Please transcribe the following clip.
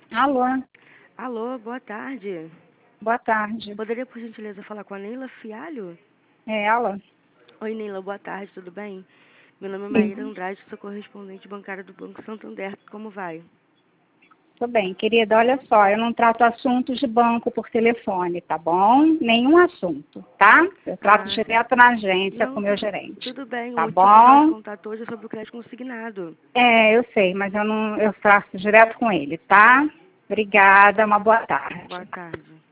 Alô, Alô, boa tarde. boa tarde. Poderia, por gentileza, falar com a Neila Fialho? É ela? Oi, Neila, boa tarde, tudo bem? Meu nome é Maíra Sim, Andrade, sou correspondente bancária do Banco Santander. Como vai? tudo bem. Querida, olha só, eu não trato assuntos de banco por telefone, tá bom? Nenhum assunto, tá? Eu trato Ah, direto na agência com não, o meu gerente, tudo bem. O tá motivo do nosso bom? contato hoje é sobre o crédito consignado. É, eu sei, mas eu trato direto com ele, tá? Obrigada, uma boa Boa tarde. tarde.